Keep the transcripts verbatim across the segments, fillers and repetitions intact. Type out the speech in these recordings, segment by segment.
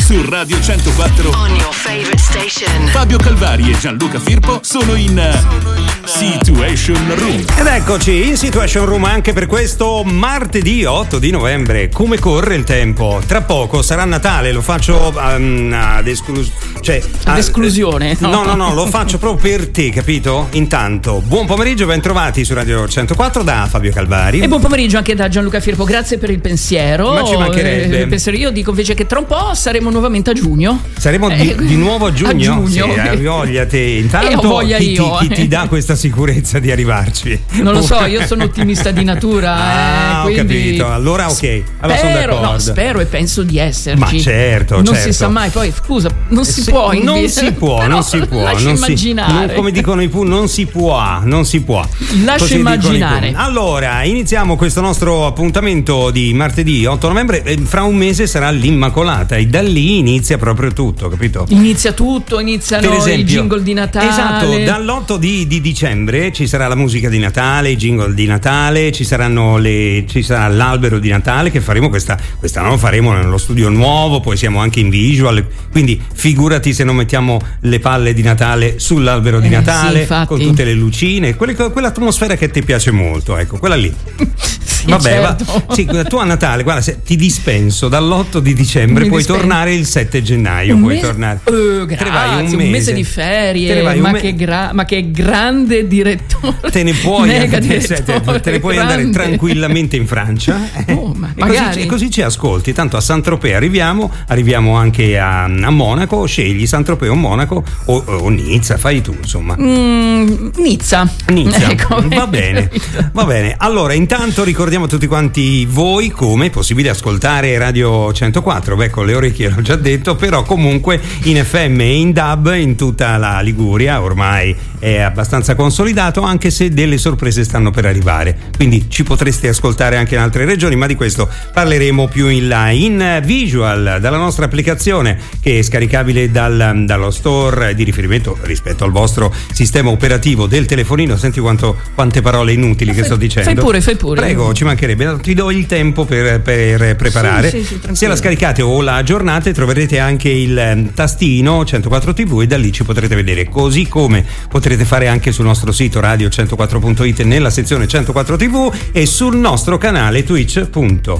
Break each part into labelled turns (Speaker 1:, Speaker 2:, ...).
Speaker 1: Su Radio centoquattro
Speaker 2: On your favorite station.
Speaker 1: Fabio Calvari e Gianluca Firpo sono in Situation Room.
Speaker 3: Ed eccoci in Situation Room anche per questo martedì otto di novembre. Come corre il tempo? Tra poco sarà Natale, lo faccio um, ad, esclus- cioè,
Speaker 4: ad esclusione.
Speaker 3: No? no, no, no, lo faccio proprio per te, capito? Intanto, buon pomeriggio, ben trovati su Radio centoquattro da Fabio Calvari.
Speaker 4: E buon pomeriggio anche da Gianluca Firpo, grazie per il pensiero.
Speaker 3: Ma ci mancherebbe.
Speaker 4: Eh, pensiero, io dico invece che tra un po' saremo nuovamente a giugno.
Speaker 3: Saremo di,
Speaker 4: eh,
Speaker 3: di nuovo a giugno?
Speaker 4: A giugno.
Speaker 3: Sì, hai voglia te. Intanto
Speaker 4: eh, ho voglia
Speaker 3: chi,
Speaker 4: io,
Speaker 3: chi, chi
Speaker 4: eh.
Speaker 3: ti dà questa sicurezza di arrivarci?
Speaker 4: Non lo so, io sono ottimista di natura.
Speaker 3: Ah,
Speaker 4: eh,
Speaker 3: ho
Speaker 4: quindi
Speaker 3: capito. Allora ok, allora sono
Speaker 4: spero,
Speaker 3: d'accordo.
Speaker 4: no, spero e penso di esserci.
Speaker 3: Ma certo,
Speaker 4: non
Speaker 3: certo.
Speaker 4: si sa mai, poi scusa, non si
Speaker 3: Se,
Speaker 4: può
Speaker 3: non
Speaker 4: invi-
Speaker 3: si può,
Speaker 4: però
Speaker 3: non si può,
Speaker 4: lascia
Speaker 3: non si,
Speaker 4: immaginare.
Speaker 3: non, come dicono i Pooh, non si può, non si può.
Speaker 4: Lascia
Speaker 3: Così dicono i
Speaker 4: immaginare.
Speaker 3: Pooh. Allora, iniziamo questo nostro appuntamento di martedì otto novembre, e fra un mese sarà l'Immacolata e da lì inizia proprio tutto, capito?
Speaker 4: Inizia tutto, iniziano
Speaker 3: Per esempio,
Speaker 4: i jingle di Natale.
Speaker 3: Esatto, dall'otto di, di dicembre ci sarà la musica di Natale, i jingle di Natale, ci saranno le, ci sarà l'albero di Natale che faremo questa, quest'anno lo faremo nello studio nuovo, poi siamo anche in visual, quindi figurati se non mettiamo le palle di Natale sull'albero di
Speaker 4: Eh,
Speaker 3: Natale,
Speaker 4: sì,
Speaker 3: con tutte le lucine, quelle, quell'atmosfera che ti piace molto, ecco, quella lì.
Speaker 4: Sì,
Speaker 3: Vabbè,
Speaker 4: certo.
Speaker 3: va, sì, tu a Natale, guarda, se ti dispenso dall'otto di dicembre,
Speaker 4: Mi
Speaker 3: puoi
Speaker 4: dispen-
Speaker 3: tornare il sette gennaio,
Speaker 4: Un
Speaker 3: puoi
Speaker 4: mese?
Speaker 3: tornare.
Speaker 4: Oh,
Speaker 3: Te ne vai
Speaker 4: grazie,
Speaker 3: un
Speaker 4: un mese
Speaker 3: mese
Speaker 4: di
Speaker 3: Te ne
Speaker 4: ferie,
Speaker 3: vai un
Speaker 4: ma,
Speaker 3: me-
Speaker 4: che gra- ma che grande direttore.
Speaker 3: Te ne puoi
Speaker 4: Mega
Speaker 3: andare,
Speaker 4: direttore,
Speaker 3: te, te ne puoi andare
Speaker 4: grande.
Speaker 3: tranquillamente in Francia, eh?
Speaker 4: Oh, ma
Speaker 3: e, così,
Speaker 4: magari.
Speaker 3: e così ci ascolti. Tanto a Saint-Tropez arriviamo, arriviamo anche a, a Monaco. Scegli Saint-Tropez o Monaco o, o Nizza, fai tu, insomma.
Speaker 4: Mm, Nizza.
Speaker 3: Nizza,
Speaker 4: Ecco,
Speaker 3: va bene, va bene. Allora, intanto ricordiamo a tutti quanti voi come è possibile ascoltare Radio centoquattro. Beh, con le orecchie l'ho già detto, però comunque in F M e in D A B in tutta la Liguria ormai è abbastanza consolidato, anche se delle sorprese stanno per arrivare. Quindi ci potreste ascoltare anche in altre regioni, ma di questo parleremo più in là. In visual, dalla nostra applicazione che è scaricabile dal, dallo store di riferimento rispetto al vostro sistema operativo del telefonino. Senti quanto, quante parole inutili che
Speaker 4: Fai-
Speaker 3: sto dicendo.
Speaker 4: fai pure, fai pure.
Speaker 3: Prego, ci mancherebbe, ti do il tempo per, per preparare.
Speaker 4: Sì, sì, sì, tranquillo.
Speaker 3: Se la scaricate o la aggiornate troverete anche il ehm, tastino centoquattro tivù e da lì ci potrete vedere, così come potrete fare anche sul nostro sito radio centoquattro punto it nella sezione centoquattro tivù e sul nostro canale twitch punto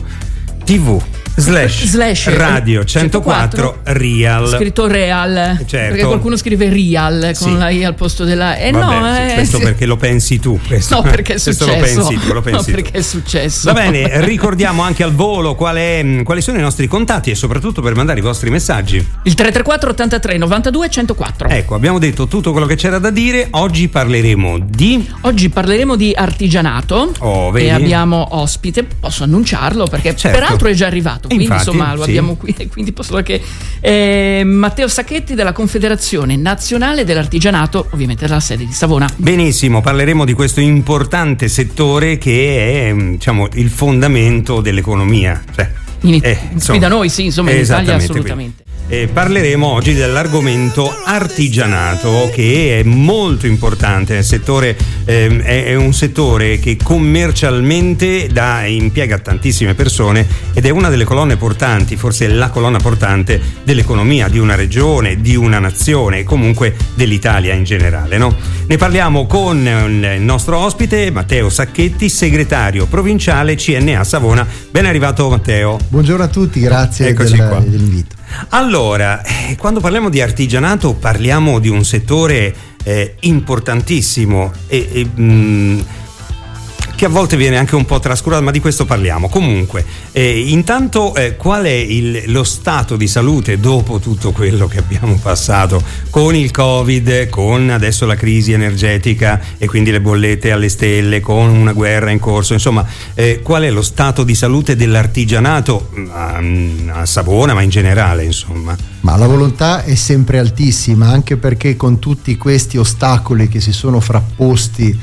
Speaker 3: tv slash,
Speaker 4: Slash
Speaker 3: radio centoquattro real.
Speaker 4: Scritto real,
Speaker 3: Certo.
Speaker 4: perché qualcuno scrive real con
Speaker 3: Sì.
Speaker 4: la i al posto della eh
Speaker 3: Vabbè,
Speaker 4: no,
Speaker 3: sì,
Speaker 4: eh,
Speaker 3: questo
Speaker 4: sì.
Speaker 3: perché lo pensi tu, questo,
Speaker 4: No, perché è
Speaker 3: questo
Speaker 4: successo.
Speaker 3: lo pensi tu, lo pensi
Speaker 4: no,
Speaker 3: tu.
Speaker 4: perché è successo.
Speaker 3: Va bene, ricordiamo anche al volo qual è, quali sono i nostri contatti e soprattutto per mandare i vostri messaggi.
Speaker 4: Il tre tre quattro ottantatré novantadue centoquattro.
Speaker 3: Ecco, abbiamo detto tutto quello che c'era da dire. Oggi parleremo di
Speaker 4: Oggi parleremo di artigianato
Speaker 3: Oh, vedi?
Speaker 4: e abbiamo ospite, posso annunciarlo perché
Speaker 3: Certo.
Speaker 4: peraltro è già arrivato, quindi
Speaker 3: Infatti,
Speaker 4: insomma lo
Speaker 3: sì.
Speaker 4: abbiamo qui e quindi posso dire che eh, Matteo Sacchetti della Confederazione Nazionale dell'Artigianato, ovviamente dalla sede di Savona.
Speaker 3: benissimo, parleremo di questo importante settore che è, diciamo, il fondamento dell'economia. Cioè,
Speaker 4: In,
Speaker 3: eh,
Speaker 4: qui
Speaker 3: insomma,
Speaker 4: da noi sì, insomma in Italia
Speaker 3: esattamente,
Speaker 4: assolutamente.
Speaker 3: Eh, parleremo oggi dell'argomento artigianato, che è molto importante nel settore, ehm, è, è un settore che commercialmente dà, impiega tantissime persone ed è una delle colonne portanti, forse la colonna portante dell'economia di una regione, di una nazione e comunque dell'Italia in generale, no? Ne parliamo con il nostro ospite Matteo Sacchetti, segretario provinciale C N A Savona. Ben arrivato Matteo.
Speaker 5: Buongiorno a tutti, grazie
Speaker 3: Eccoci
Speaker 5: del,
Speaker 3: qua.
Speaker 5: dell'invito.
Speaker 3: Allora, eh, quando parliamo di artigianato parliamo di un settore eh, importantissimo e, e mh, che a volte viene anche un po' trascurato, ma di questo parliamo. Comunque, eh, intanto eh, qual è il, lo stato di salute dopo tutto quello che abbiamo passato con il Covid, con adesso la crisi energetica e quindi le bollette alle stelle, con una guerra in corso, insomma, eh, qual è lo stato di salute dell'artigianato a, a Savona, ma in generale, insomma?
Speaker 5: Ma la volontà è sempre altissima, anche perché con tutti questi ostacoli che si sono frapposti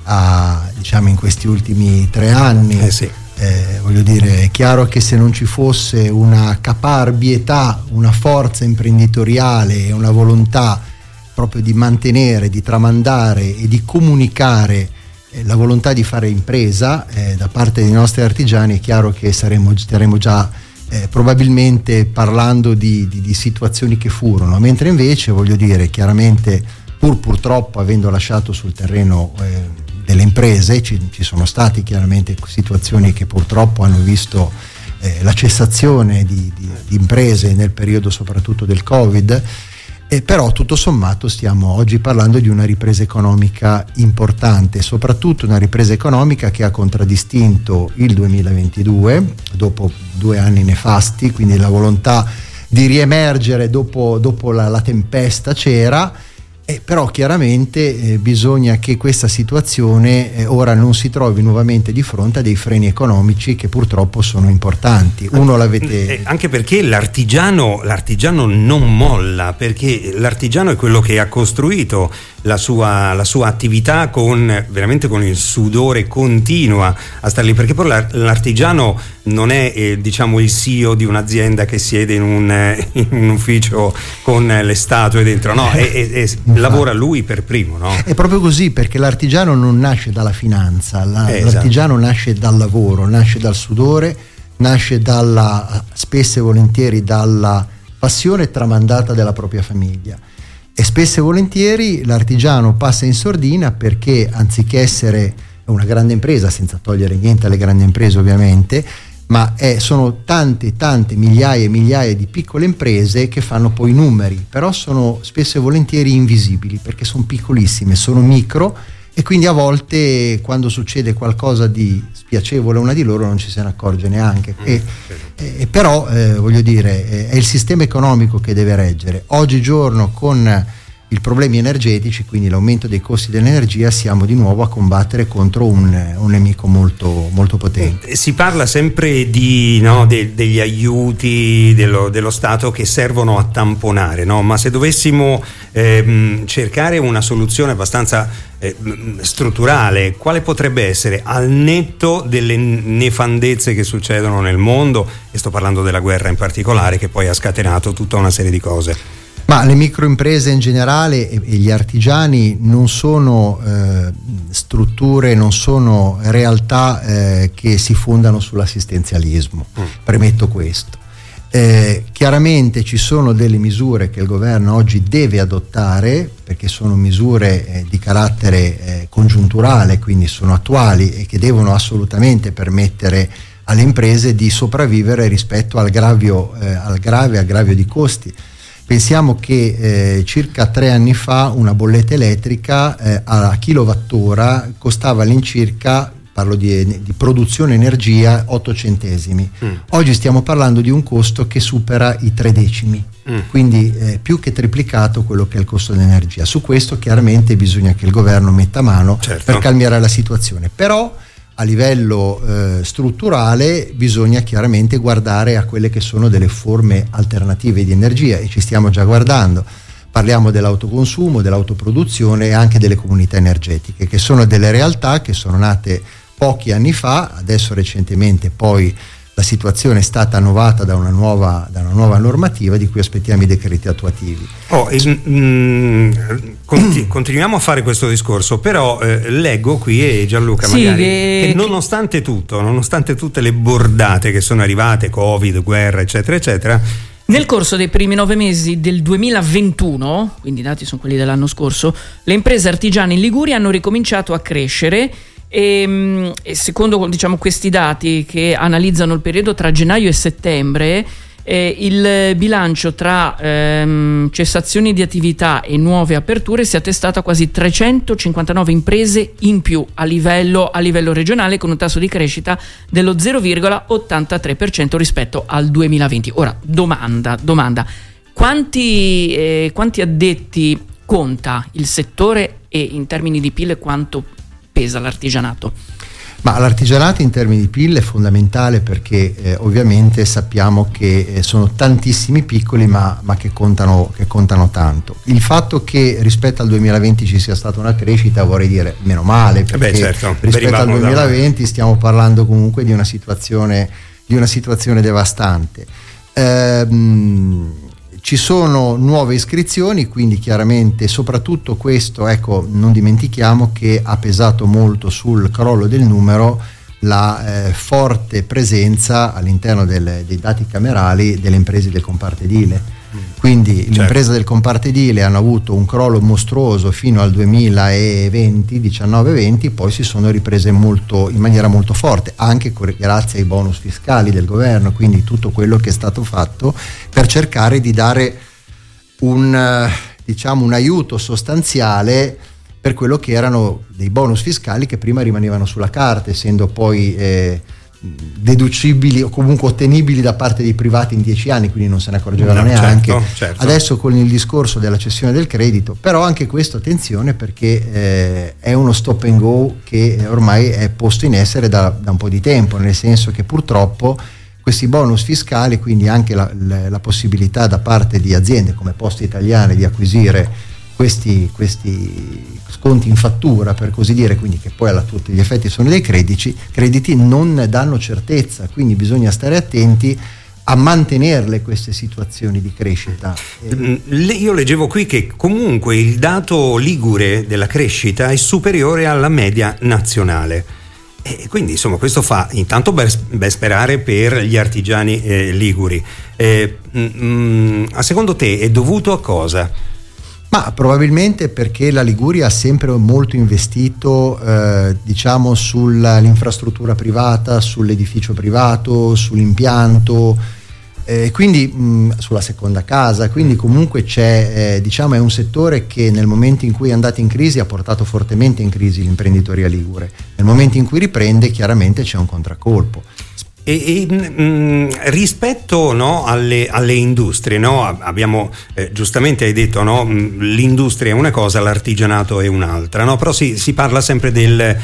Speaker 5: a, diciamo, in questi ultimi tre anni,
Speaker 3: Eh sì.
Speaker 5: eh, voglio dire, è chiaro che se non ci fosse una caparbietà, una forza imprenditoriale e una volontà proprio di mantenere, di tramandare e di comunicare eh, la volontà di fare impresa eh, da parte dei nostri artigiani, è chiaro che saremmo, saremmo già eh, probabilmente parlando di, di, di situazioni che furono, mentre invece voglio dire chiaramente, pur purtroppo avendo lasciato sul terreno eh, delle imprese, ci, ci sono stati chiaramente situazioni che purtroppo hanno visto eh, la cessazione di, di, di imprese nel periodo soprattutto del Covid. Eh, però tutto sommato stiamo oggi parlando di una ripresa economica importante, soprattutto una ripresa economica che ha contraddistinto il duemilaventidue, dopo due anni nefasti, quindi la volontà di riemergere dopo, dopo la, la tempesta c'era. Eh, però chiaramente eh, bisogna che questa situazione eh, ora non si trovi nuovamente di fronte a dei freni economici che purtroppo sono importanti. Uno l'avete...
Speaker 3: Eh, anche perché l'artigiano, l'artigiano non molla, perché l'artigiano è quello che ha costruito la sua, la sua attività con veramente con il sudore, continua a star lì, perché poi l'artigiano non è eh, diciamo il C E O di un'azienda che siede in un, eh, in un ufficio con le statue dentro, no, è, è, è, lavora lui per primo, no?
Speaker 5: È proprio così, perché l'artigiano non nasce dalla finanza, la,
Speaker 3: eh, esatto.
Speaker 5: l'artigiano nasce dal lavoro, nasce dal sudore, nasce dalla, spesso e volentieri dalla passione tramandata della propria famiglia. E spesso e volentieri l'artigiano passa in sordina perché anziché essere una grande impresa, senza togliere niente alle grandi imprese ovviamente, ma è, sono tante tante migliaia e migliaia di piccole imprese che fanno poi numeri, però sono spesso e volentieri invisibili perché sono piccolissime, sono micro, e quindi a volte quando succede qualcosa di spiacevole a una di loro non ci se ne accorge neanche. E, e, però eh, voglio dire, è il sistema economico che deve reggere. Oggigiorno con i problemi energetici, quindi l'aumento dei costi dell'energia, siamo di nuovo a combattere contro un, un nemico molto, molto potente.
Speaker 3: Si parla sempre di, no, de, degli aiuti dello, dello Stato che servono a tamponare, no? Ma se dovessimo eh, cercare una soluzione abbastanza eh, strutturale, quale potrebbe essere, al netto delle nefandezze che succedono nel mondo, e sto parlando della guerra in particolare, che poi ha scatenato tutta una serie di cose?
Speaker 5: Ma le microimprese in generale e, e gli artigiani non sono eh, strutture, non sono realtà eh, che si fondano sull'assistenzialismo. Mm. Premetto questo. Eh, chiaramente ci sono delle misure che il governo oggi deve adottare, perché sono misure eh, di carattere eh, congiunturale, quindi sono attuali e che devono assolutamente permettere alle imprese di sopravvivere rispetto al, gravio, eh, al grave aggravio di costi. Pensiamo che eh, circa tre anni fa una bolletta elettrica eh, a kilowattora costava all'incirca, parlo di, di produzione energia, otto centesimi. Mm. Oggi stiamo parlando di un costo che supera i tre decimi, mm. quindi eh, più che triplicato quello che è il costo dell'energia. Su questo chiaramente bisogna che il governo metta mano, certo, per calmierare la situazione. Però a livello eh, strutturale bisogna chiaramente guardare a quelle che sono delle forme alternative di energia, e ci stiamo già guardando. Parliamo dell'autoconsumo, dell'autoproduzione e anche delle comunità energetiche, che sono delle realtà che sono nate pochi anni fa. Adesso recentemente poi la situazione è stata annovata da una nuova, da una nuova normativa di cui aspettiamo i decreti attuativi.
Speaker 3: Oh, e, mm, continu- continuiamo a fare questo discorso, però eh, leggo qui, e Gianluca
Speaker 4: sì,
Speaker 3: magari,
Speaker 4: che,
Speaker 3: che nonostante tutto, nonostante tutte le bordate che sono arrivate, Covid, guerra, eccetera, eccetera,
Speaker 4: nel corso dei primi nove mesi del duemilaventuno, quindi i dati sono quelli dell'anno scorso, le imprese artigiane in Liguria hanno ricominciato a crescere. E, e secondo diciamo questi dati che analizzano il periodo tra gennaio e settembre, eh, il bilancio tra ehm, cessazioni di attività e nuove aperture si è attestato a quasi trecentocinquantanove imprese in più a livello, a livello regionale, con un tasso di crescita dello zero virgola ottantatré per cento rispetto al duemilaventi. Ora, domanda, domanda quanti, eh, quanti addetti conta il settore, e in termini di P I L quanto pesa l'artigianato?
Speaker 5: Ma l'artigianato in termini di P I L è fondamentale, perché eh, ovviamente sappiamo che eh, sono tantissimi piccoli ma, ma che, contano, che contano tanto. Il fatto che rispetto al duemilaventi ci sia stata una crescita, vorrei dire meno male, perché
Speaker 3: Beh, certo,
Speaker 5: rispetto al duemilaventi stiamo parlando comunque di una situazione, di una situazione devastante. Ehm, Ci sono nuove iscrizioni, quindi chiaramente soprattutto questo, ecco, non dimentichiamo che ha pesato molto sul crollo del numero la eh, forte presenza all'interno del, dei dati camerali delle imprese del comparto edile. Quindi certo. Le imprese del comparto edile hanno avuto un crollo mostruoso fino al duemilaventi, diciannove venti, poi si sono riprese molto, in maniera molto forte, anche grazie ai bonus fiscali del governo, quindi tutto quello che è stato fatto per cercare di dare un, diciamo, un aiuto sostanziale per quello che erano dei bonus fiscali che prima rimanevano sulla carta, essendo poi eh, deducibili o comunque ottenibili da parte dei privati in dieci anni, quindi non se ne accorgevano no, neanche. Certo, certo. Adesso con il discorso della cessione del credito, però anche questo attenzione, perché eh, è uno stop and go che ormai è posto in essere da, da un po' di tempo, nel senso che purtroppo questi bonus fiscali, quindi anche la, la, la possibilità da parte di aziende come Poste Italiane di acquisire questi, questi sconti in fattura, per così dire, quindi che poi a tutti gli effetti sono dei crediti, crediti non danno certezza, quindi bisogna stare attenti a mantenerle queste situazioni di crescita.
Speaker 3: Io leggevo qui che comunque il dato ligure della crescita è superiore alla media nazionale. E quindi insomma questo fa intanto ben sperare per gli artigiani eh, liguri. Eh, mh, a secondo te è dovuto a cosa?
Speaker 5: Ma probabilmente perché la Liguria ha sempre molto investito eh, diciamo sull'infrastruttura privata, sull'edificio privato, sull'impianto, eh, quindi mh, sulla seconda casa, quindi comunque c'è eh, diciamo è un settore che nel momento in cui è andato in crisi ha portato fortemente in crisi l'imprenditoria ligure. Nel momento in cui riprende chiaramente c'è un contraccolpo.
Speaker 3: E, e mh, rispetto no, alle, alle industrie, no, abbiamo eh, giustamente hai detto no, l'industria è una cosa, l'artigianato è un'altra, no? Però si, si parla sempre del,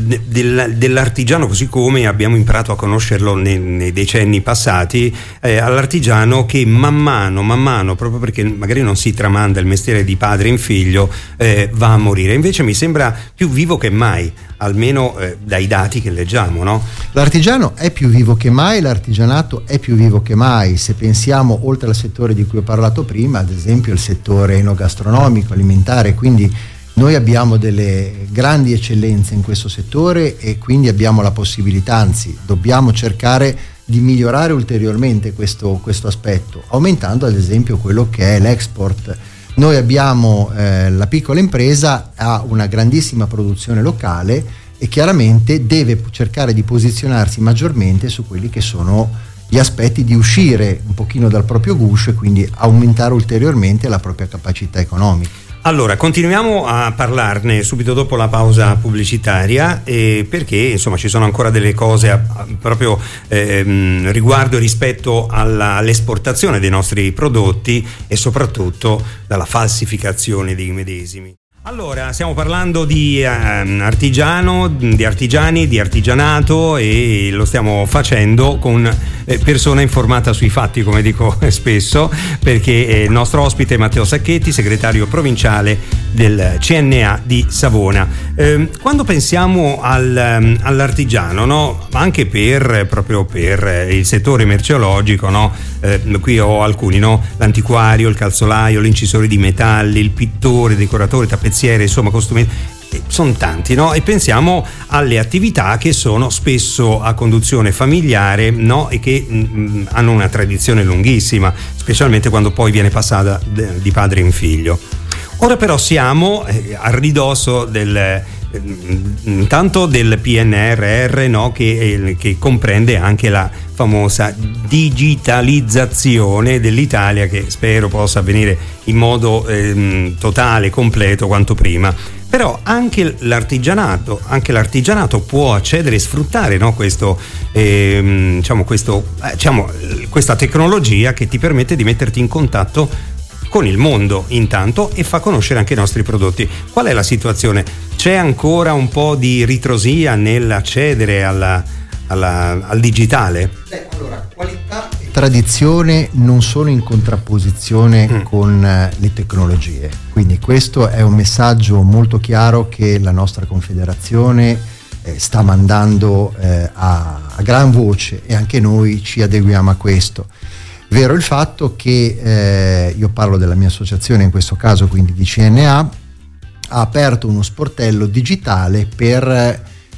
Speaker 3: del, dell'artigiano così come abbiamo imparato a conoscerlo nei, nei decenni passati, eh, all'artigiano che man mano, man mano, proprio perché magari non si tramanda il mestiere di padre in figlio, eh, va a morire. Invece mi sembra più vivo che mai, almeno eh, dai dati che leggiamo, no?
Speaker 5: L'artigiano è più vivo che mai, l'artigianato è più vivo che mai. Se pensiamo oltre al settore di cui ho parlato prima, ad esempio il settore enogastronomico, alimentare, quindi noi abbiamo delle grandi eccellenze in questo settore e quindi abbiamo la possibilità, anzi dobbiamo cercare di migliorare ulteriormente questo, questo aspetto, aumentando ad esempio quello che è l'export. Noi abbiamo eh, la piccola impresa ha una grandissima produzione locale e chiaramente deve cercare di posizionarsi maggiormente su quelli che sono gli aspetti di uscire un pochino dal proprio guscio e quindi aumentare ulteriormente la propria capacità economica.
Speaker 3: Allora, continuiamo a parlarne subito dopo la pausa pubblicitaria, eh, perché insomma ci sono ancora delle cose a, a, proprio eh, riguardo rispetto alla, all'esportazione dei nostri prodotti e soprattutto dalla falsificazione dei medesimi. Allora, stiamo parlando di eh, artigiano, di artigiani, di artigianato e lo stiamo facendo con eh, persona informata sui fatti, come dico spesso, perché eh, il nostro ospite è Matteo Sacchetti, segretario provinciale del C N A di Savona. Eh, quando pensiamo al, all'artigiano, no? Anche per proprio per il settore merceologico, no? Eh, qui ho alcuni, no? L'antiquario, il calzolaio, l'incisore di metalli, il pittore, decoratore, tappezziere, insomma costumi, sono tanti, no? E pensiamo alle attività che sono spesso a conduzione familiare, no? E che mh, hanno una tradizione lunghissima, specialmente quando poi viene passata de, di padre in figlio. Ora però siamo eh, a ridosso del eh, intanto del P N R R, no? che, eh, che comprende anche la famosa digitalizzazione dell'Italia, che spero possa avvenire in modo eh, totale, completo quanto prima. Però anche l'artigianato, anche l'artigianato può accedere e sfruttare, no? questo, eh, diciamo, questo, eh, diciamo, questa tecnologia che ti permette di metterti in contatto con il mondo intanto e fa conoscere anche i nostri prodotti. Qual è la situazione? C'è ancora un po' di ritrosia nell'accedere alla, alla, al digitale?
Speaker 5: Beh, allora, qualità e tradizione non sono in contrapposizione mm. con eh, le tecnologie, quindi questo è un messaggio molto chiaro che la nostra Confederazione eh, sta mandando eh, a, a gran voce e anche noi ci adeguiamo a questo. Vero il fatto che eh, io parlo della mia associazione, in questo caso quindi di C N A, ha aperto uno sportello digitale per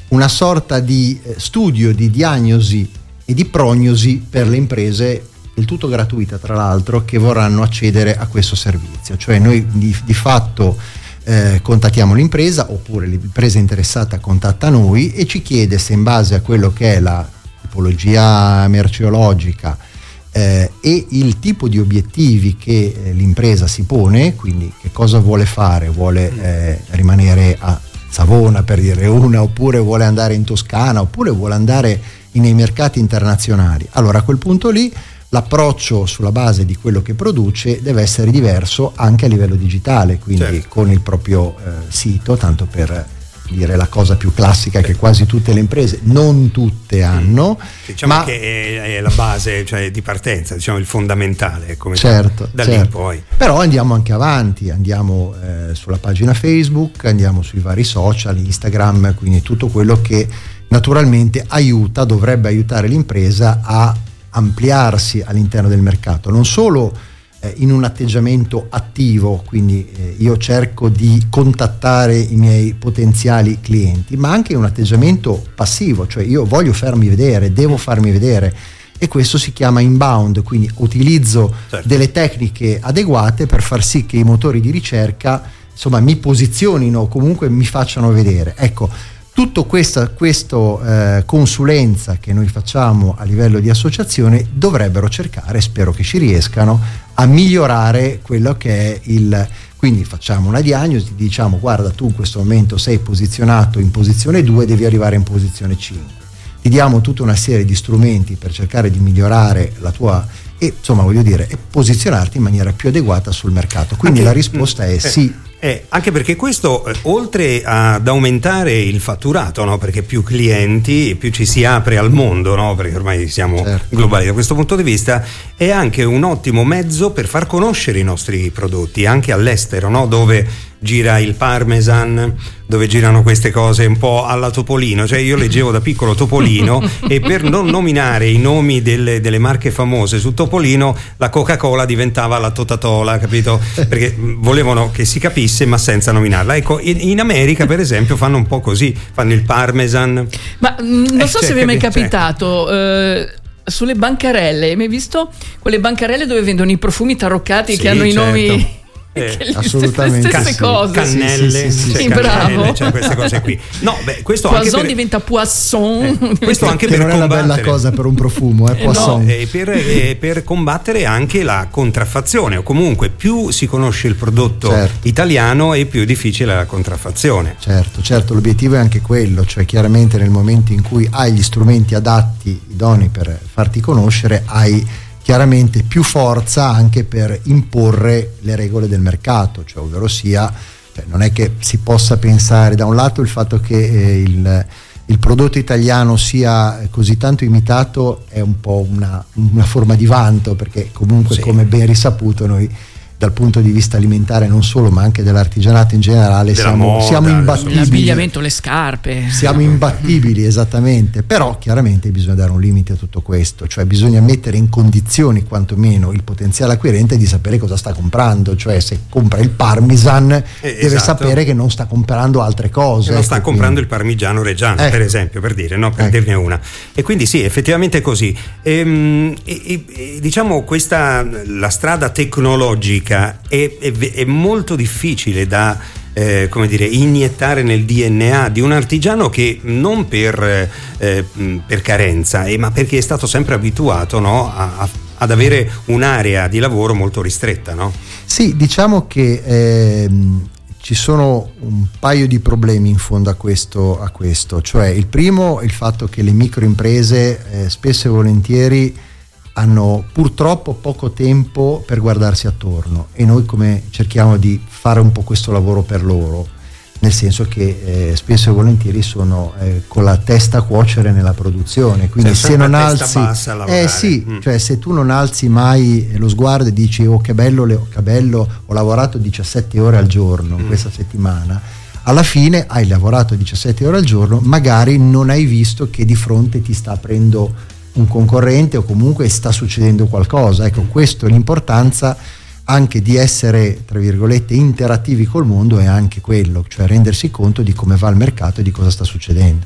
Speaker 5: una sorta di studio, di diagnosi e di prognosi per le imprese, del tutto gratuita tra l'altro, che vorranno accedere a questo servizio. Cioè noi di, di fatto eh, contattiamo l'impresa, oppure l'impresa interessata contatta noi e ci chiede se in base a quello che è la tipologia merceologica eh, e il tipo di obiettivi che eh, l'impresa si pone, quindi che cosa vuole fare, vuole eh, rimanere a Savona per dire una, oppure vuole andare in Toscana, oppure vuole andare nei mercati internazionali. Allora a quel punto lì l'approccio sulla base di quello che produce deve essere diverso anche a livello digitale, quindi certo. con il proprio eh, sito, tanto per dire la cosa più classica che quasi tutte le imprese, non tutte hanno,
Speaker 3: diciamo
Speaker 5: ma
Speaker 3: che è, è la base, cioè di partenza, diciamo il fondamentale, come
Speaker 5: certo,
Speaker 3: da
Speaker 5: certo.
Speaker 3: lì poi.
Speaker 5: Però andiamo anche avanti, andiamo eh, sulla pagina Facebook, andiamo sui vari social, Instagram, quindi tutto quello che naturalmente aiuta, dovrebbe aiutare l'impresa a ampliarsi all'interno del mercato, non solo eh, in un atteggiamento attivo, quindi eh, io cerco di contattare i miei potenziali clienti, ma anche in un atteggiamento passivo, cioè io voglio farmi vedere, devo farmi vedere, e questo si chiama inbound, quindi utilizzo certo. delle tecniche adeguate per far sì che i motori di ricerca insomma mi posizionino o comunque mi facciano vedere. Ecco, Tutto questa questo, eh, consulenza che noi facciamo a livello di associazione dovrebbero cercare, spero che ci riescano, a migliorare quello che è il... Quindi facciamo una diagnosi, diciamo guarda, tu in questo momento sei posizionato in posizione due, devi arrivare in posizione cinque. Ti diamo tutta una serie di strumenti per cercare di migliorare la tua... e insomma voglio dire, e posizionarti in maniera più adeguata sul mercato. Quindi anche, la risposta è eh. sì.
Speaker 3: Eh, anche perché questo, eh, oltre ad aumentare il fatturato, no? Perché più clienti, più ci si apre al mondo, no? Perché ormai siamo certo. globali da questo punto di vista, è anche un ottimo mezzo per far conoscere i nostri prodotti anche all'estero, no? Dove gira il parmesan, dove girano queste cose un po' alla Topolino, cioè io leggevo da piccolo Topolino e per non nominare i nomi delle, delle marche famose su Topolino, la Coca-Cola diventava la Totatola, capito? Perché volevano che si capisse ma senza nominarla. Ecco, in, in America per esempio fanno un po' così, fanno il parmesan.
Speaker 4: Ma mh, non so
Speaker 3: eh,
Speaker 4: se vi è mai
Speaker 3: cioè,
Speaker 4: capitato eh, sulle bancarelle, hai mai visto quelle bancarelle dove vendono i profumi taroccati sì, che hanno certo. i nomi...
Speaker 3: Eh,
Speaker 5: assolutamente
Speaker 4: le stesse
Speaker 5: sì.
Speaker 4: cose,
Speaker 3: cannelle,
Speaker 4: sì, sì, sì,
Speaker 3: cioè
Speaker 4: sì,
Speaker 3: cannelle,
Speaker 4: bravo.
Speaker 3: cioè queste cose qui. No, beh, questo
Speaker 4: poisson
Speaker 3: anche per...
Speaker 4: diventa poisson.
Speaker 3: Eh, questo anche
Speaker 5: che
Speaker 3: per
Speaker 5: non è
Speaker 3: combattere...
Speaker 5: una bella cosa per un profumo, eh, poisson.
Speaker 3: No, eh, per, eh, per combattere anche la contraffazione, o comunque più si conosce il prodotto certo. italiano e più è difficile la contraffazione.
Speaker 5: Certo, certo, l'obiettivo è anche quello, cioè chiaramente nel momento in cui hai gli strumenti adatti, idonei per farti conoscere, hai chiaramente più forza anche per imporre le regole del mercato, cioè ovvero sia, cioè non è che si possa pensare da un lato il fatto che eh, il, il prodotto italiano sia così tanto imitato è un po' una, una forma di vanto, perché comunque sì. come ben risaputo noi dal punto di vista alimentare non solo ma anche dell'artigianato in generale siamo, moda,
Speaker 4: Sì.
Speaker 5: siamo imbattibili,
Speaker 4: L'abbigliamento, le scarpe,
Speaker 5: siamo imbattibili esattamente, però chiaramente bisogna dare un limite a tutto questo, cioè bisogna mettere in condizioni quantomeno il potenziale acquirente di sapere cosa sta comprando, cioè se compra il parmesan eh, deve
Speaker 3: esatto.
Speaker 5: sapere che non sta comprando altre cose,
Speaker 3: non sta
Speaker 5: ecco,
Speaker 3: comprando
Speaker 5: quindi.
Speaker 3: il parmigiano reggiano ecco. per esempio, per dire, no? Per
Speaker 5: ecco.
Speaker 3: dirne una, e quindi sì, effettivamente è così. Ehm, e, e, e, diciamo questa la strada tecnologica È, è, è molto difficile da eh, come dire iniettare nel D N A di un artigiano che non per, eh, per carenza eh, ma perché è stato sempre abituato, no, a, a, ad avere un'area di lavoro molto ristretta, no?
Speaker 5: Sì, diciamo che ehm, ci sono un paio di problemi in fondo a questo, a questo. Cioè il primo è il fatto che le microimprese eh, spesso e volentieri hanno purtroppo poco tempo per guardarsi attorno, e noi come cerchiamo di fare un po' questo lavoro per loro, nel senso che eh, spesso e volentieri sono eh, con la testa a cuocere nella produzione, quindi
Speaker 3: cioè,
Speaker 5: se non alzi
Speaker 3: eh
Speaker 5: sì,
Speaker 3: mm.
Speaker 5: cioè se tu non alzi mai lo sguardo e dici oh che bello, che bello ho lavorato diciassette ore al giorno in mm. questa settimana, alla fine hai lavorato diciassette ore al giorno, magari non hai visto che di fronte ti sta aprendo un concorrente o comunque sta succedendo qualcosa. Ecco, questo è l'importanza anche di essere tra virgolette interattivi col mondo, è anche quello, cioè rendersi conto di come va il mercato e di cosa sta succedendo.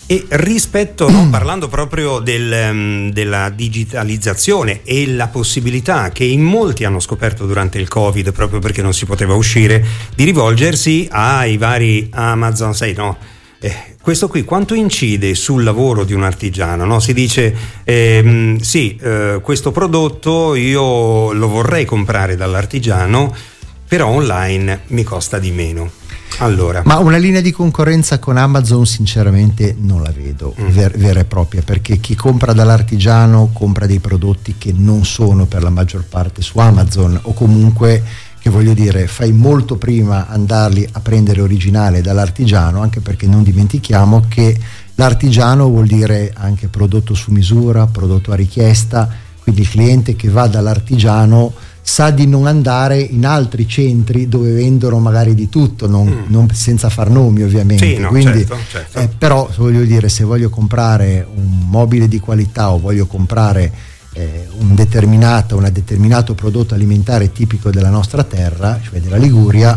Speaker 3: E rispetto, no, parlando proprio del, della digitalizzazione e la possibilità che in molti hanno scoperto durante il Covid, proprio perché non si poteva uscire, di rivolgersi ai vari Amazon, sai, no? Eh, questo qui quanto incide sul lavoro di un artigiano, no? Si dice ehm, sì, eh, questo prodotto io lo vorrei comprare dall'artigiano, però online mi costa di meno. Allora.
Speaker 5: Ma una linea di concorrenza con Amazon sinceramente non la vedo mm. ver- vera e propria, perché chi compra dall'artigiano compra dei prodotti che non sono per la maggior parte su Amazon, o comunque, che voglio dire, fai molto prima andarli a prendere originale dall'artigiano, anche perché non dimentichiamo che l'artigiano vuol dire anche prodotto su misura, prodotto a richiesta, quindi il cliente che va dall'artigiano sa di non andare in altri centri dove vendono magari di tutto, non, mm. non senza far nomi ovviamente.
Speaker 3: Sì, no,
Speaker 5: quindi,
Speaker 3: certo, certo.
Speaker 5: Eh, però voglio dire, se voglio comprare un mobile di qualità o voglio comprare eh, un determinato, un determinato prodotto alimentare tipico della nostra terra, cioè della Liguria,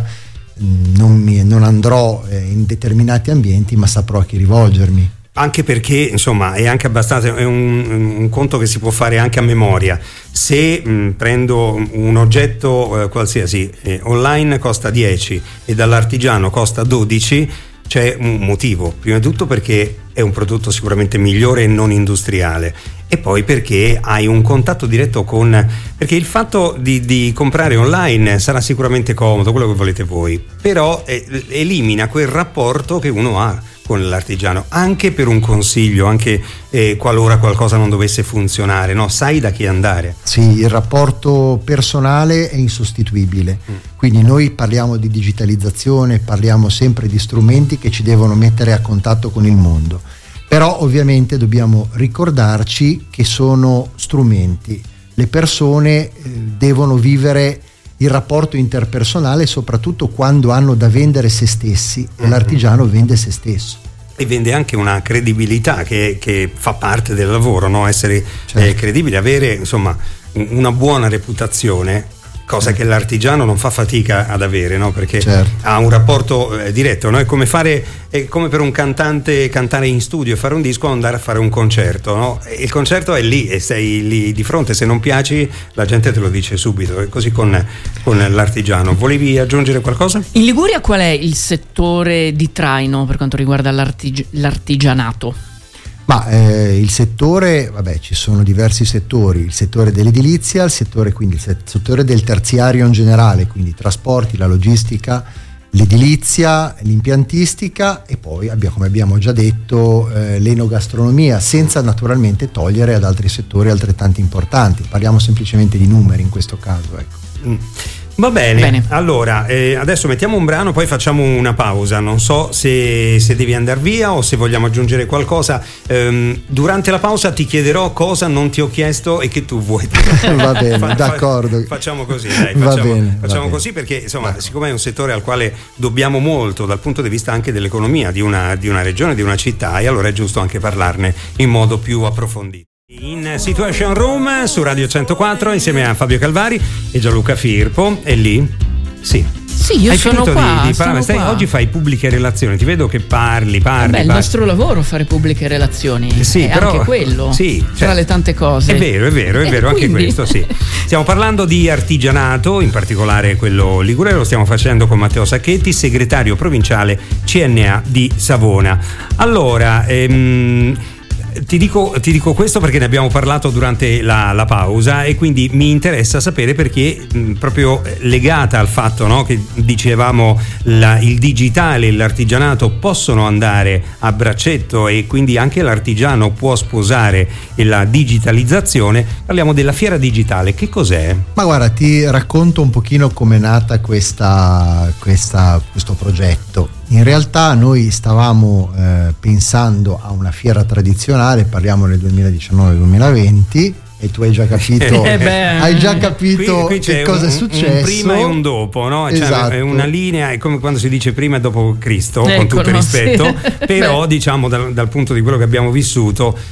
Speaker 5: non, mi, non andrò eh, in determinati ambienti, ma saprò a chi rivolgermi.
Speaker 3: Anche perché, insomma, è anche abbastanza, è un, un conto che si può fare anche a memoria. Se mh, prendo un oggetto eh, qualsiasi, eh, online costa dieci e dall'artigiano costa dodici, c'è un motivo. Prima di tutto perché è un prodotto sicuramente migliore e non industriale, e poi perché hai un contatto diretto con, perché il fatto di, di comprare online sarà sicuramente comodo, quello che volete voi, però eh, elimina quel rapporto che uno ha con l'artigiano, anche per un consiglio, anche eh, qualora qualcosa non dovesse funzionare, no? Sai da chi andare.
Speaker 5: Sì, il rapporto personale è insostituibile, mm. quindi noi parliamo di digitalizzazione, parliamo sempre di strumenti che ci devono mettere a contatto con il mondo, però ovviamente dobbiamo ricordarci che sono strumenti, le persone eh, devono vivere il rapporto interpersonale, soprattutto quando hanno da vendere se stessi, e mm-hmm. l'artigiano vende se stesso.
Speaker 3: E vende anche una credibilità che, che fa parte del lavoro, no? Essere certo. eh, credibile, avere insomma una buona reputazione, cosa che l'artigiano non fa fatica ad avere, no? Perché certo. ha un rapporto eh, diretto, no? È come fare, è come per un cantante cantare in studio e fare un disco o andare a fare un concerto, no? Il concerto è lì e sei lì di fronte, se non piaci la gente te lo dice subito, è così con, con l'artigiano. Volevi aggiungere qualcosa?
Speaker 4: In Liguria qual è il settore di traino per quanto riguarda l'artig- l'artigianato?
Speaker 5: Ma eh, il settore, vabbè, ci sono diversi settori, il settore dell'edilizia, il settore, quindi il settore del terziario in generale, quindi i trasporti, la logistica, l'edilizia, l'impiantistica e poi abbiamo, come abbiamo già detto, eh, l'enogastronomia, senza naturalmente togliere ad altri settori altrettanto importanti. Parliamo semplicemente di numeri in questo caso, ecco.
Speaker 3: Mm. Va bene,
Speaker 4: bene.
Speaker 3: Allora eh, adesso mettiamo un brano, poi facciamo una pausa. Non so se, se devi andare via o se vogliamo aggiungere qualcosa. Ehm, durante la pausa ti chiederò cosa non ti ho chiesto e che tu vuoi.
Speaker 5: Va bene, fa, d'accordo.
Speaker 3: Fa, facciamo così, dai,
Speaker 5: va
Speaker 3: facciamo,
Speaker 5: bene,
Speaker 3: facciamo
Speaker 5: va
Speaker 3: così
Speaker 5: bene.
Speaker 3: Perché insomma, d'accordo. Siccome è un settore al quale dobbiamo molto dal punto di vista anche dell'economia di una, di una regione, di una città, e allora è giusto anche parlarne in modo più approfondito. In Situation Room su Radio centoquattro insieme a Fabio Calvari e Gianluca Firpo. E lì? Sì.
Speaker 4: Sì, io
Speaker 3: Hai
Speaker 4: sono
Speaker 3: finito
Speaker 4: qua,
Speaker 3: di, di parlare? Stai,
Speaker 4: qua.
Speaker 3: Oggi fai pubbliche relazioni, ti vedo che parli, parli.
Speaker 4: Beh,
Speaker 3: parli.
Speaker 4: il nostro lavoro fare pubbliche relazioni,
Speaker 3: sì,
Speaker 4: è
Speaker 3: però,
Speaker 4: anche quello,
Speaker 3: sì,
Speaker 4: tra
Speaker 3: cioè,
Speaker 4: le tante cose.
Speaker 3: È vero, è vero, è
Speaker 4: e
Speaker 3: vero,
Speaker 4: quindi...
Speaker 3: anche questo, sì. Stiamo parlando di artigianato, in particolare quello ligure, lo stiamo facendo con Matteo Sacchetti, segretario provinciale C N A di Savona. Allora, ehm, Ti dico, ti dico questo perché ne abbiamo parlato durante la, la pausa e quindi mi interessa sapere perché mh, proprio legata al fatto, no, che dicevamo la, il digitale e l'artigianato possono andare a braccetto e quindi anche l'artigiano può sposare la digitalizzazione. Parliamo della Fiera Digitale, che cos'è?
Speaker 5: Ma guarda, ti racconto un pochino com'è nata questa, questa, questo progetto. In realtà noi stavamo eh, pensando a una fiera tradizionale, parliamo del duemiladiciannove duemilaventi, e tu hai già capito
Speaker 4: eh beh.
Speaker 5: hai già capito
Speaker 3: qui, qui
Speaker 5: che cosa
Speaker 3: un,
Speaker 5: è successo.
Speaker 3: Un prima e un dopo, no? Cioè,
Speaker 5: esatto.
Speaker 3: È una linea, è come quando si dice prima e dopo Cristo,
Speaker 4: ecco,
Speaker 3: con tutto il
Speaker 4: no,
Speaker 3: rispetto,
Speaker 4: sì.
Speaker 3: però diciamo dal, dal punto di quello che abbiamo vissuto,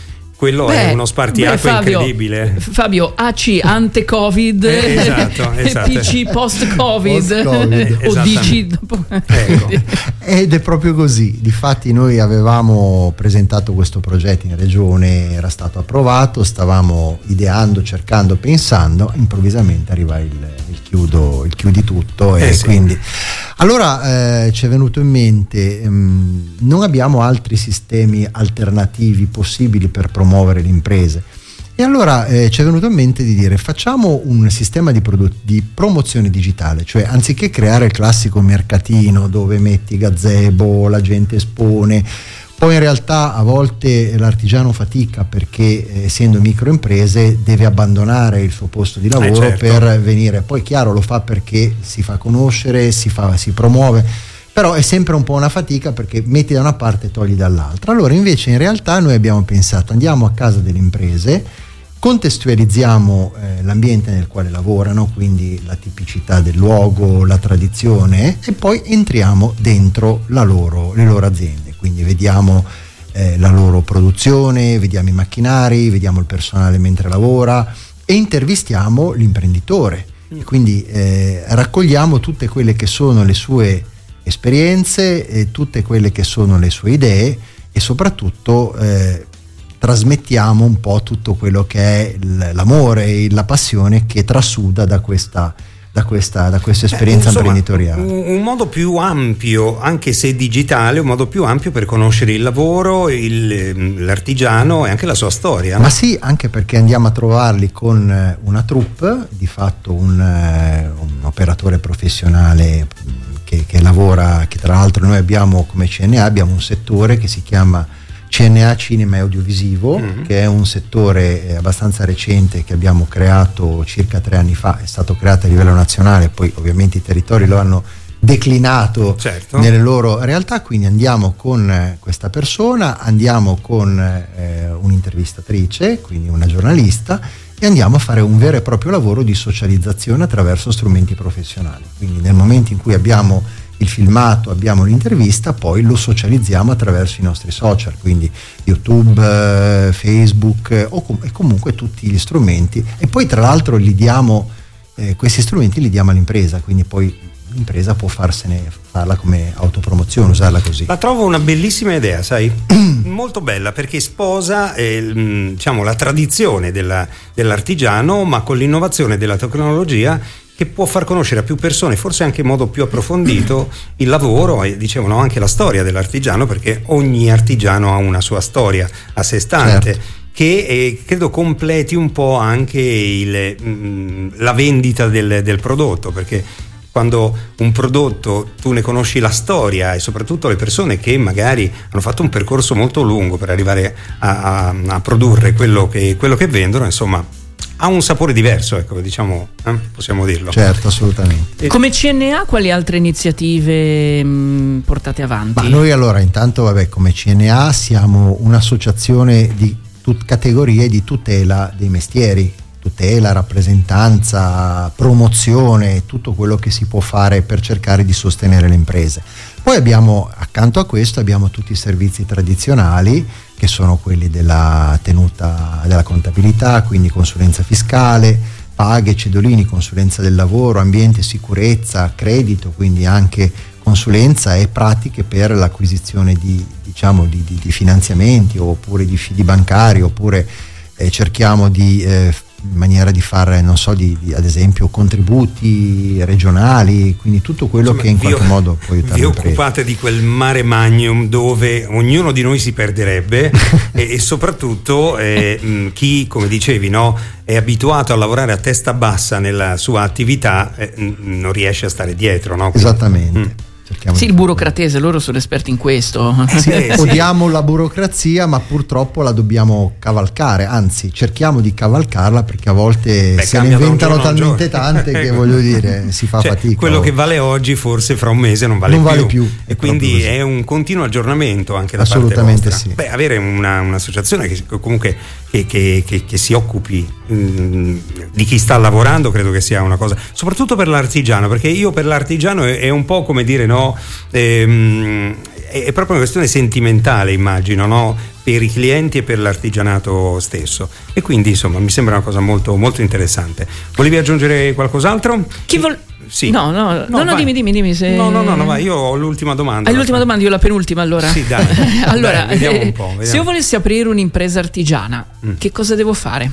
Speaker 3: quello
Speaker 4: beh,
Speaker 3: è uno spartiacque
Speaker 4: beh, Fabio,
Speaker 3: incredibile.
Speaker 4: Fabio, A C ante-Covid
Speaker 3: eh, esatto, esatto.
Speaker 4: e P C post-Covid,
Speaker 5: Post-Covid.
Speaker 4: o D C dopo.
Speaker 3: Ecco.
Speaker 5: Ed è proprio così. Difatti noi avevamo presentato questo progetto in regione, era stato approvato, stavamo ideando, cercando, pensando, improvvisamente arriva il, il chiudo, il chiudi tutto e
Speaker 3: eh sì.
Speaker 5: quindi allora eh, ci è venuto in mente ehm, non abbiamo altri sistemi alternativi possibili per promuovere le imprese. E allora eh, ci è venuto in mente di dire facciamo un sistema di, produ- di promozione digitale, cioè anziché creare il classico mercatino dove metti gazebo, la gente espone, poi in realtà a volte l'artigiano fatica perché eh, essendo microimprese deve abbandonare il suo posto di lavoro
Speaker 3: eh certo.
Speaker 5: per venire, poi chiaro lo fa perché si fa conoscere, si, fa, si promuove, però è sempre un po' una fatica perché metti da una parte e togli dall'altra. Allora invece in realtà noi abbiamo pensato andiamo a casa delle imprese, contestualizziamo eh, l'ambiente nel quale lavorano, quindi la tipicità del luogo, la tradizione, e poi entriamo dentro la loro, le loro aziende, quindi vediamo eh, la loro produzione, vediamo i macchinari, vediamo il personale mentre lavora e intervistiamo l'imprenditore, e quindi eh, raccogliamo tutte quelle che sono le sue esperienze, e tutte quelle che sono le sue idee e soprattutto eh, trasmettiamo un po' tutto quello che è l'amore e la passione che trasuda da questa, da questa, da questa esperienza eh, insomma, imprenditoriale.
Speaker 3: Un, un modo più ampio, anche se digitale, un modo più ampio per conoscere il lavoro, il, l'artigiano e anche la sua storia.
Speaker 5: Ma sì, anche perché andiamo a trovarli con una troupe, di fatto un, un operatore professionale che, che lavora, che tra l'altro noi abbiamo come C N A, abbiamo un settore che si chiama C N A Cinema e Audiovisivo, mm-hmm. che è un settore abbastanza recente che abbiamo creato circa tre anni fa, è stato creato a livello nazionale, poi ovviamente i territori lo hanno declinato
Speaker 3: certo.
Speaker 5: nelle loro realtà, quindi andiamo con questa persona, andiamo con eh, un'intervistatrice, quindi una giornalista, e andiamo a fare un vero e proprio lavoro di socializzazione attraverso strumenti professionali. Quindi nel momento in cui abbiamo il filmato, abbiamo l'intervista, poi lo socializziamo attraverso i nostri social, quindi YouTube, eh, Facebook eh, o com- e comunque tutti gli strumenti, e poi tra l'altro li diamo eh, questi strumenti li diamo all'impresa, quindi poi l'impresa può farsene, farla come autopromozione, usarla così.
Speaker 3: La trovo una bellissima idea, sai? Molto bella, perché sposa eh, diciamo la tradizione della, dell'artigiano, ma con l'innovazione della tecnologia che può far conoscere a più persone, forse anche in modo più approfondito, il lavoro e dicevano anche la storia dell'artigiano, perché ogni artigiano ha una sua storia a sé stante. Certo. Che eh, credo completi un po' anche il, mh, la vendita del, del prodotto, perché quando un prodotto tu ne conosci la storia e soprattutto le persone che magari hanno fatto un percorso molto lungo per arrivare a, a, a produrre quello che, quello che vendono, insomma ha un sapore diverso, ecco, diciamo, eh? possiamo dirlo.
Speaker 5: Certo, assolutamente.
Speaker 4: Come C N A quali altre iniziative mh, portate avanti?
Speaker 5: Ma noi allora intanto vabbè, come C N A siamo un'associazione di tut- categorie di tutela dei mestieri, tutela, rappresentanza, promozione, tutto quello che si può fare per cercare di sostenere le imprese. Poi abbiamo, accanto a questo, abbiamo tutti i servizi tradizionali che sono quelli della tenuta della contabilità, quindi consulenza fiscale, paghe, cedolini, consulenza del lavoro, ambiente, sicurezza, credito, quindi anche consulenza e pratiche per l'acquisizione di, diciamo, di, di, di finanziamenti oppure di fidi bancari, oppure eh, cerchiamo di eh, in maniera di fare, non so, di, di, ad esempio contributi regionali, quindi tutto quello Insomma, che in qualche vi, modo può aiutare.
Speaker 3: Vi occupate di quel mare magnum dove ognuno di noi si perderebbe e, e soprattutto eh, chi, come dicevi, no, è abituato a lavorare a testa bassa nella sua attività eh, non riesce a stare dietro, no? Quindi,
Speaker 5: esattamente. Mm.
Speaker 4: Sì, il burocratese, loro sono esperti in questo.
Speaker 5: Sì, odiamo la burocrazia, ma purtroppo la dobbiamo cavalcare, anzi cerchiamo di cavalcarla perché a volte Beh, se ne inventano talmente tante che voglio dire si fa
Speaker 3: cioè,
Speaker 5: fatica.
Speaker 3: Quello che vale oggi forse fra un mese non vale
Speaker 5: non
Speaker 3: più,
Speaker 5: vale più
Speaker 3: e quindi è un continuo aggiornamento anche da
Speaker 5: assolutamente
Speaker 3: parte vostra.
Speaker 5: Sì.
Speaker 3: Beh, avere una, un'associazione che comunque che, che, che, che si occupi mh, di chi sta lavorando credo che sia una cosa, soprattutto per l'artigiano, perché io per l'artigiano è, è un po' come dire no, ehm, è proprio una questione sentimentale, immagino, no? per i clienti e per l'artigianato stesso, e quindi insomma mi sembra una cosa molto molto interessante. Volevi aggiungere qualcos'altro?
Speaker 4: Chi vol-
Speaker 3: Sì.
Speaker 4: No, no, no, no, dimmi, dimmi, dimmi se...
Speaker 3: No, no, no, no, vai, io ho l'ultima domanda.
Speaker 4: Hai l'ultima domanda, io la penultima allora.
Speaker 3: Sì, dai.
Speaker 4: Allora,
Speaker 3: dai, vediamo un po'. Vediamo.
Speaker 4: Se io volessi aprire un'impresa artigiana, mm. che cosa devo fare?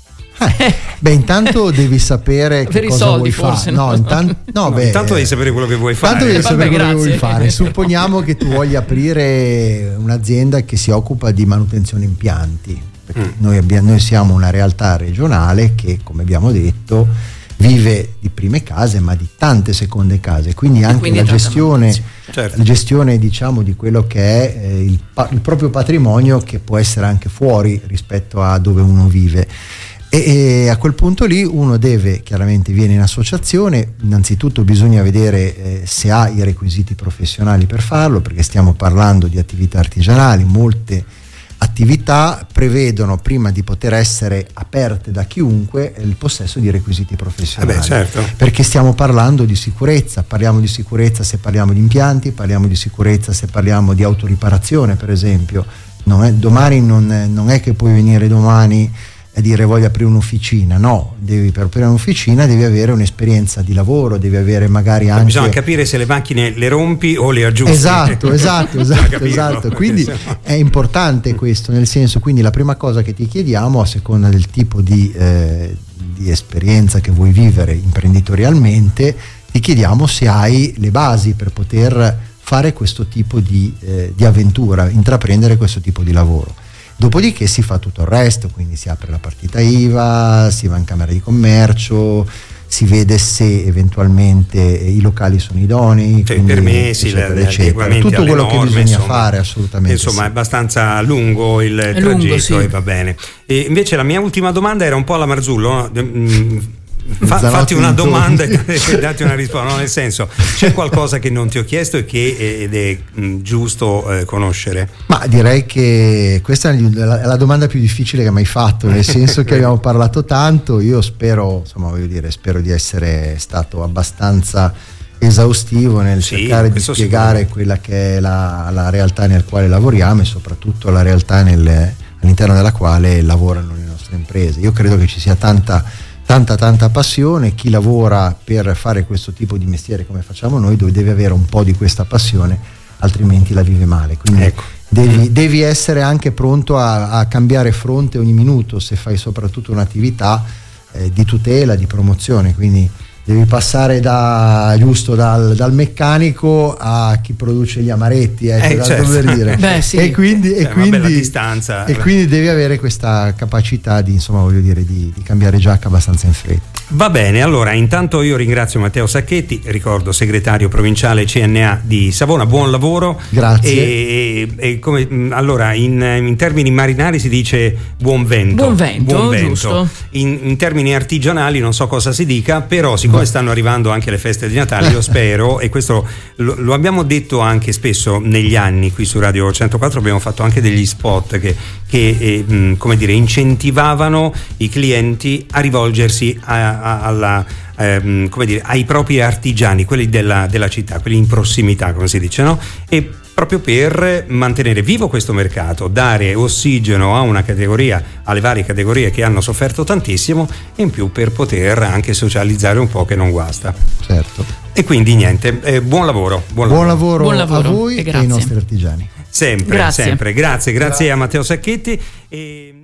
Speaker 5: Eh, beh, intanto devi sapere che
Speaker 4: per
Speaker 5: cosa
Speaker 4: i soldi,
Speaker 5: vuoi
Speaker 4: forse,
Speaker 5: fare.
Speaker 4: No,
Speaker 5: no, intanto, no,
Speaker 3: no,
Speaker 5: beh,
Speaker 3: intanto devi sapere quello che vuoi fare.
Speaker 5: Intanto devi
Speaker 4: Vabbè,
Speaker 5: sapere quello
Speaker 4: grazie.
Speaker 5: che vuoi fare. Supponiamo che tu voglia aprire un'azienda che si occupa di manutenzione impianti. Perché mm. noi, abbiamo, noi siamo una realtà regionale che, come abbiamo detto, vive di prime case ma di tante seconde case, quindi anche
Speaker 4: quindi
Speaker 5: la gestione,
Speaker 3: certo.
Speaker 5: la gestione diciamo di quello che è eh, il, il proprio patrimonio, che può essere anche fuori rispetto a dove uno vive. E, e a quel punto lì uno deve, chiaramente viene in associazione, innanzitutto bisogna vedere eh, se ha i requisiti professionali per farlo, perché stiamo parlando di attività artigianali. Molte attività prevedono, prima di poter essere aperte da chiunque, il possesso di requisiti professionali.
Speaker 3: Eh beh, certo.
Speaker 5: Perché stiamo parlando di sicurezza, parliamo di sicurezza se parliamo di impianti, parliamo di sicurezza se parliamo di autoriparazione, per esempio. Non è, domani non è, non è che puoi venire domani e dire voglio aprire un'officina, no, devi, per aprire un'officina devi avere un'esperienza di lavoro, devi avere magari anche...
Speaker 3: Bisogna capire se le macchine le rompi o le aggiusti.
Speaker 5: Esatto, esatto, esatto, esatto. Quindi è importante questo, nel senso, quindi la prima cosa che ti chiediamo, a seconda del tipo di, eh, di esperienza che vuoi vivere imprenditorialmente, ti chiediamo se hai le basi per poter fare questo tipo di, eh, di avventura, intraprendere questo tipo di lavoro. Dopodiché si fa tutto il resto, quindi si apre la partita I V A, si va in camera di commercio, si vede se eventualmente i locali sono idonei,
Speaker 3: cioè,
Speaker 5: quindi,
Speaker 3: permessi,
Speaker 5: eccetera,
Speaker 3: le,
Speaker 5: eccetera. Tutto quello
Speaker 3: norme,
Speaker 5: che bisogna
Speaker 3: insomma,
Speaker 5: fare, assolutamente.
Speaker 3: Insomma,
Speaker 5: sì.
Speaker 3: È abbastanza lungo il
Speaker 4: è
Speaker 3: tragitto,
Speaker 4: lungo, sì.
Speaker 3: E va bene. E invece la mia ultima domanda era un po' alla Marzullo, no? Fa, fatti una domanda e dati una risposta, no? Nel senso, c'è qualcosa che non ti ho chiesto e che ed è mh, giusto eh, conoscere?
Speaker 5: Ma direi che questa è la, è la domanda più difficile che hai mai fatto, nel senso che abbiamo parlato tanto. Io spero, insomma, voglio dire, spero di essere stato abbastanza esaustivo nel
Speaker 3: sì,
Speaker 5: cercare di spiegare sicuro. Quella che è la, la realtà nel quale lavoriamo e soprattutto la realtà nel, all'interno della quale lavorano le nostre imprese. Io credo che ci sia tanta tanta tanta passione. Chi lavora per fare questo tipo di mestiere come facciamo noi deve avere un po' di questa passione, altrimenti la vive male. Quindi ecco. devi, devi essere anche pronto a, a cambiare fronte ogni minuto se fai soprattutto un'attività eh, di tutela, di promozione. Quindi devi passare da giusto dal, dal meccanico a chi produce gli amaretti, ecco,
Speaker 3: eh, certo.
Speaker 5: per dire.
Speaker 4: Beh, sì.
Speaker 5: E quindi,
Speaker 3: cioè,
Speaker 5: e quindi,
Speaker 3: una bella distanza.
Speaker 5: e quindi devi avere questa capacità di, insomma, voglio dire, di, di cambiare giacca abbastanza in fretta.
Speaker 3: Va bene, allora intanto io ringrazio Matteo Sacchetti, ricordo segretario provinciale C N A di Savona, buon lavoro.
Speaker 5: Grazie.
Speaker 3: E, e come, allora in, in termini marinari si dice buon vento.
Speaker 4: Buon vento,
Speaker 3: buon vento.
Speaker 4: Giusto.
Speaker 3: In, in termini artigianali non so cosa si dica, però siccome Beh. stanno arrivando anche le feste di Natale, io spero, e questo lo, lo abbiamo detto anche spesso negli anni qui su Radio centoquattro, abbiamo fatto anche degli spot che, che eh, mh, come dire, incentivavano i clienti a rivolgersi a alla, ehm, come dire, ai propri artigiani, quelli della, della città, quelli in prossimità, come si dice, no? E proprio per mantenere vivo questo mercato, dare ossigeno a una categoria, alle varie categorie che hanno sofferto tantissimo, e in più per poter anche socializzare un po', che non guasta.
Speaker 5: Certo.
Speaker 3: E quindi niente, eh, buon lavoro. Buon,
Speaker 5: buon
Speaker 3: lavoro.
Speaker 5: lavoro,
Speaker 4: buon lavoro
Speaker 5: a voi
Speaker 4: e,
Speaker 5: e ai nostri artigiani.
Speaker 3: Sempre,
Speaker 4: grazie.
Speaker 3: sempre. Grazie, grazie a Matteo Sacchetti. E